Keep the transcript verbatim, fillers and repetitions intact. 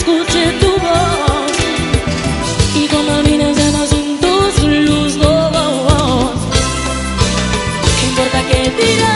escuche tu voz y cuando olvides de los tus luz, oh, oh, oh. ¿Qué importa que diga?